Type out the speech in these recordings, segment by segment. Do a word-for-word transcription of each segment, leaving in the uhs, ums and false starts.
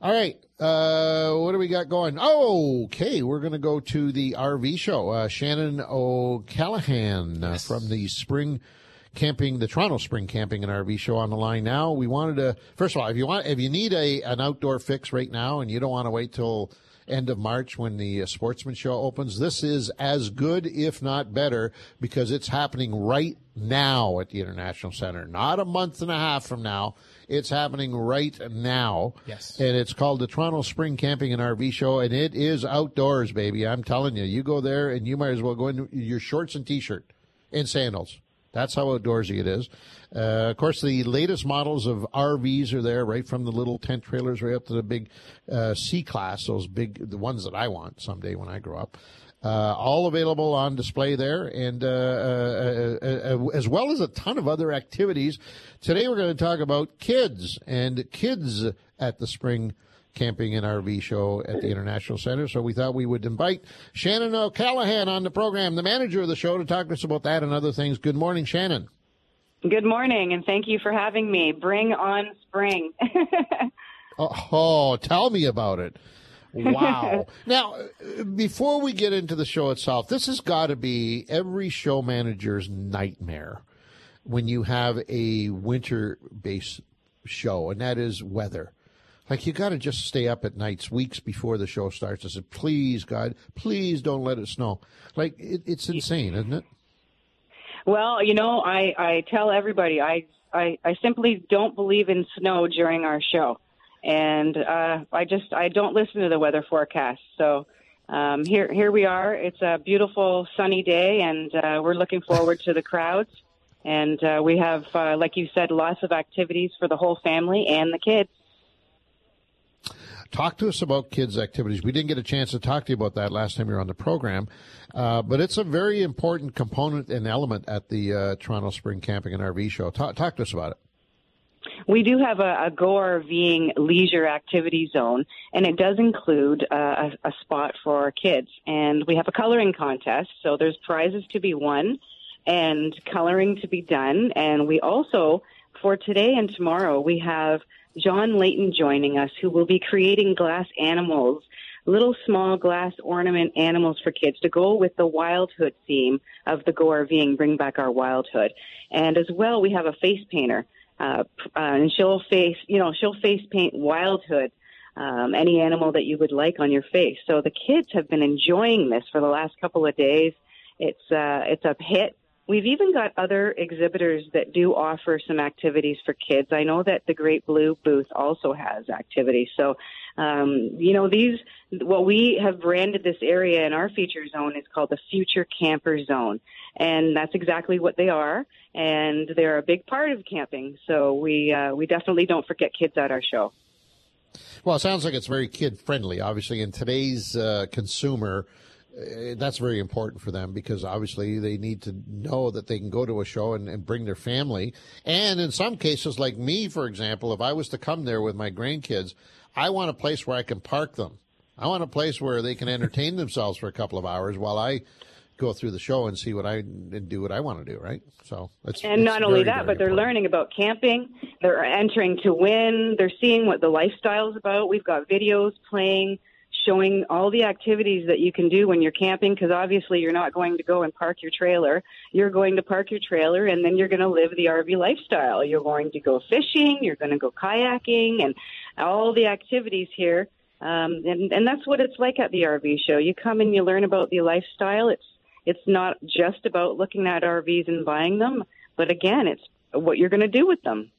All right. Uh, what do we got going? Oh, okay. We're going to go to the R V show. Uh, Shannon O'Callaghan uh, Yes. from the spring camping, the Toronto Spring Camping and R V show on the line now. We wanted to, first of all, if you want, if you need a an outdoor fix right now and you don't want to wait till end of March when the uh, Sportsman Show opens, this is as good, if not better, because it's happening right now at the International Center. Not a month and a half from now. It's happening right now. Yes. And it's called the Toronto Spring Camping and R V Show, and it is outdoors, baby. I'm telling you. You go there, and you might as well go in your shorts and T-shirt and sandals. That's how outdoorsy it is. Uh, of course, the latest models of R Vs are there, right from the little tent trailers right up to the big uh, C-Class, those big, the ones that I want someday when I grow up. Uh, all available on display there, and uh, uh, uh, uh, as well as a ton of other activities. Today we're going to talk about kids and kids at the Spring Camping and R V Show at the International Center. So we thought we would invite Shannon O'Callaghan on the program, the manager of the show, to talk to us about that and other things. Good morning, Shannon. Good morning, and thank you for having me. Bring on spring. oh, oh, tell me about it. Wow. Now, before we get into the show itself, this has got to be every show manager's nightmare when you have a winter-based show, and that is weather. Like, you got to just stay up at nights, weeks before the show starts, and say, please, God, please don't let it snow. Like, it, it's insane, isn't it? Well, you know, I, I tell everybody, I, I, I simply don't believe in snow during our show. And uh, I just I don't listen to the weather forecast. So um, here here we are. It's a beautiful sunny day, and uh, we're looking forward to the crowds. And uh, we have, uh, like you said, lots of activities for the whole family and the kids. Talk to us about kids' activities. We didn't get a chance to talk to you about that last time you were on the program, uh, but it's a very important component and element at the uh, Toronto Spring Camping and R V Show. Talk, talk to us about it. We do have a, a GoRVing leisure activity zone, and it does include uh, a, a spot for our kids. And we have a coloring contest, so there's prizes to be won and coloring to be done. And we also, for today and tomorrow, we have John Layton joining us, who will be creating glass animals, little small glass ornament animals for kids to go with the wildhood theme of the GoRVing, Bring Back Our Wildhood. And as well, we have a face painter. Uh, uh, and she'll face, you know, she'll face paint wildhood, um, any animal that you would like on your face. So the kids have been enjoying this for the last couple of days. It's, uh, it's a hit. We've even got other exhibitors that do offer some activities for kids. I know that the Great Blue booth also has activities. So, um, you know, these, what we have branded this area in our feature zone is called the Future Camper Zone. And that's exactly what they are. And they're a big part of camping. So we, uh, we definitely don't forget kids at our show. Well, it sounds like it's very kid-friendly. Obviously, in today's uh, consumer, uh, that's very important for them because obviously they need to know that they can go to a show and, and bring their family. And in some cases, like me, for example, if I was to come there with my grandkids, I want a place where I can park them. I want a place where they can entertain themselves for a couple of hours while I go through the show and see what I and do what I want to do, right? So it's and it's not only very, that, very but they're important. learning about camping. They're entering to win. They're seeing what the lifestyle is about. We've got videos playing, showing all the activities that you can do when you're camping, because obviously you're not going to go and park your trailer. You're going to park your trailer, and then you're going to live the R V lifestyle. You're going to go fishing. You're going to go kayaking, and all the activities here. Um, and, and that's what it's like at the R V show. You come and you learn about the lifestyle. It's It's not just about looking at R Vs and buying them, but again, it's what you're going to do with them.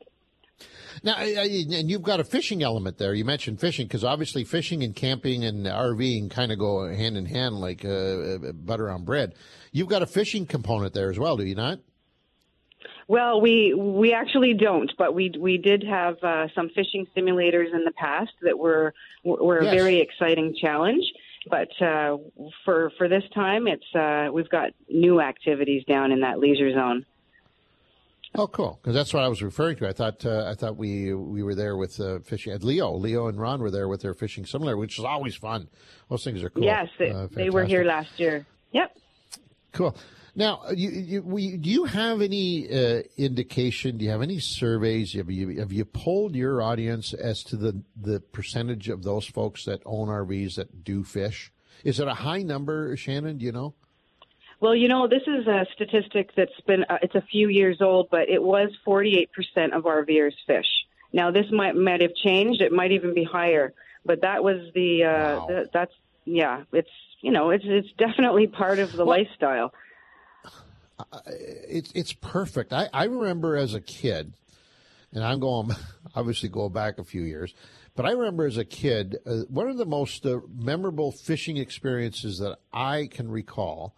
Now, and you've got a fishing element there. You mentioned fishing because obviously fishing and camping and RVing kind of go hand in hand like uh, butter on bread. You've got a fishing component there as well, do you not? Well, we we actually don't, but we we did have uh, some fishing simulators in the past that were were a Yes. very exciting challenge. But uh, for for this time, it's uh, we've got new activities down in that leisure zone. Oh, cool! Because that's what I was referring to. I thought uh, I thought we we were there with uh, fishing. At Leo, Leo and Ron were there with their fishing simulator, which is always fun. Those things are cool. Yes, they, Uh, they were here fantastic. last year. Yep. Cool. Now, you, you, we, do you have any uh, indication? Do you have any surveys? Have you have you polled your audience as to the the percentage of those folks that own R Vs that do fish? Is it a high number, Shannon? Do you know? Well, you know, this is a statistic that's been, uh, it's a few years old, but it was forty-eight percent of RVers fish. Now, this might might have changed. It might even be higher. But that was the, uh, wow. the that's, yeah, it's, you know, it's it's definitely part of the well, lifestyle. Uh, it's it's perfect. I, I remember as a kid, and I'm going, obviously going back a few years, but I remember as a kid, uh, one of the most uh, memorable fishing experiences that I can recall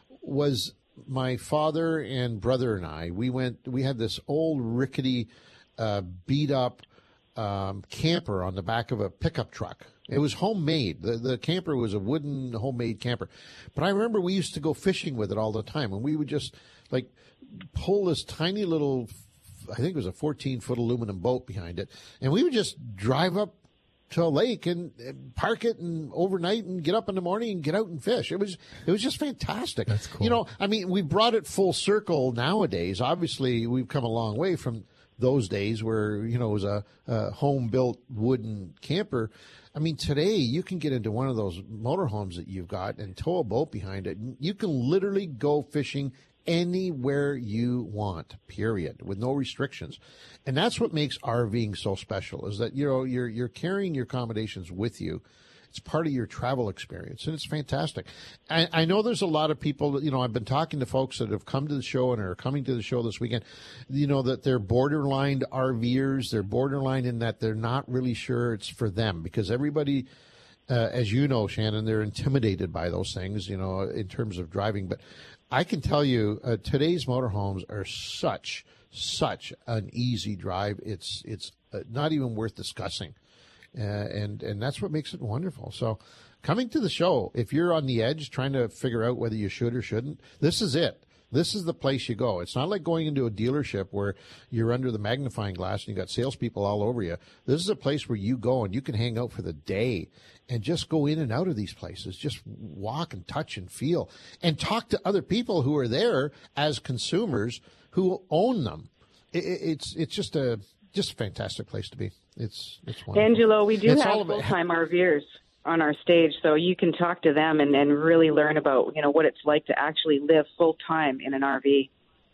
was my father and brother and I. We went. We had this old rickety, uh, beat up um, camper on the back of a pickup truck. It was homemade. The the camper was a wooden homemade camper, but I remember we used to go fishing with it all the time, and we would just like pull this tiny little, I think it was a fourteen foot aluminum boat behind it, and we would just drive up to a lake and, and park it and overnight and get up in the morning and get out and fish. It was it was just fantastic. That's cool. You know, I mean, we brought it full circle nowadays. Obviously, we've come a long way from those days where, you know, it was a, a home-built wooden camper. I mean, today you can get into one of those motorhomes that you've got and tow a boat behind it. You can literally go fishing anywhere you want, period, with no restrictions. And that's what makes RVing so special, is that, you know, you're you're carrying your accommodations with you. It's part of your travel experience, and it's fantastic. I, I know there's a lot of people, you know, I've been talking to folks that have come to the show and are coming to the show this weekend, you know, that they're borderline RVers. They're borderline in that they're not really sure it's for them, because everybody, uh, as you know, Shannon, they're intimidated by those things, you know, in terms of driving. But I can tell you, uh, today's motorhomes are such, such an easy drive. It's, it's uh, not even worth discussing. Uh, and, and that's what makes it wonderful. So coming to the show, if you're on the edge trying to figure out whether you should or shouldn't, this is it. This is the place you go. It's not like going into a dealership where you're under the magnifying glass and you got salespeople all over you. This is a place where you go and you can hang out for the day and just go in and out of these places. Just walk and touch and feel and talk to other people who are there as consumers who own them. It, it's it's just a just a fantastic place to be. It's it's wonderful. Angelo, we do it's have full-time RVers on our stage, so you can talk to them and, and really learn about, you know, what it's like to actually live full-time in an R V.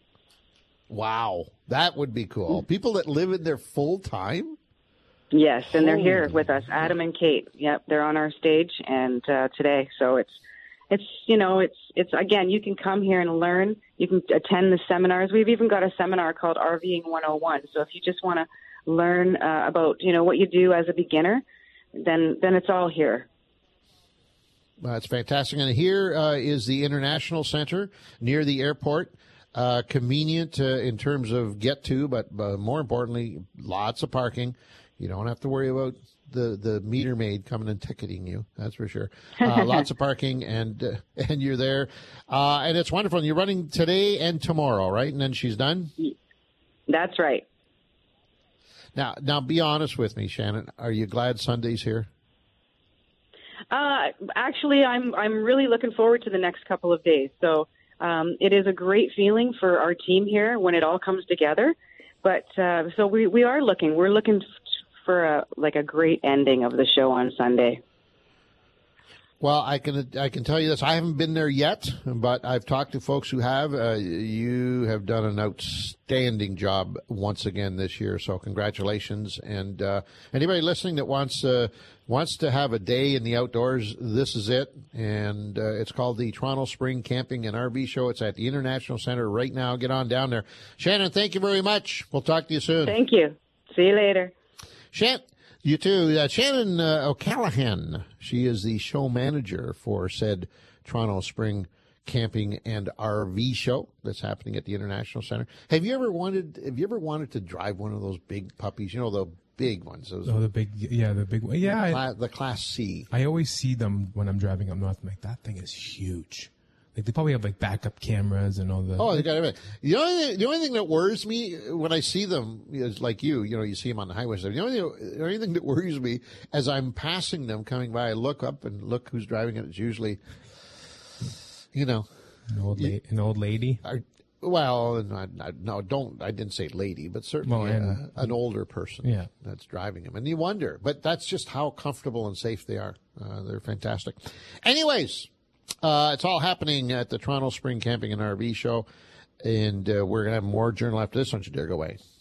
Wow, that would be cool. People that live in there full-time? Yes, and they're Holy here with us, Adam and Kate. Yep, they're on our stage and uh, today, so it's it's you know it's it's again, you can come here and learn. You can attend the seminars. We've even got a seminar called RVing one oh one. So if you just want to learn uh, about, you know, what you do as a beginner, then then it's all here. That's fantastic. And here uh, is the International Center near the airport. Uh, convenient uh, in terms of get to, but uh, more importantly, lots of parking. You don't have to worry about the, the meter maid coming and ticketing you. That's for sure. Uh, lots of parking, and uh, and you're there. Uh, and it's wonderful. And you're running today and tomorrow, right? And then she's done? That's right. Now, now, be honest with me, Shannon. Are you glad Sunday's here? Uh, actually, I'm I'm really looking forward to the next couple of days. So um, it is a great feeling for our team here when it all comes together. But uh, so we, we are looking. We're looking for a like a great ending of the show on Sunday. Well, I can I can tell you this. I haven't been there yet, but I've talked to folks who have. Uh, you have done an outstanding job once again this year, so congratulations. And uh, anybody listening that wants uh, wants to have a day in the outdoors, this is it. And uh, it's called the Toronto Spring Camping and R V Show. It's at the International Center right now. Get on down there. Shannon, thank you very much. We'll talk to you soon. Thank you. See you later. Shannon. You too. Uh, Shannon uh, O'Callaghan, she is the show manager for said Toronto Spring Camping and R V Show that's happening at the International Center. Have you ever wanted? Have you ever wanted to drive one of those big puppies? You know, the big ones. Those, oh, the big, yeah, the big one. Yeah, the, I, class, the Class C. I always see them when I'm driving up north. I'm like, that thing is huge. Like, they probably have, like, backup cameras and all that. Oh, they got everything. The only, thing, the only thing that worries me when I see them is like you, you know, you see them on the highway. The only, the only thing that worries me as I'm passing them coming by, I look up and look who's driving it. It's usually, you know, An old, la- an old lady. Are, well, not, not, no, don't. I didn't say lady, but certainly Well, and- uh, an older person Yeah. that's driving them. And you wonder, but that's just how comfortable and safe they are. Uh, they're fantastic. Anyways, uh, it's all happening at the Toronto Spring Camping and R V Show. And uh, we're going to have more Journal after this. Don't you dare go away.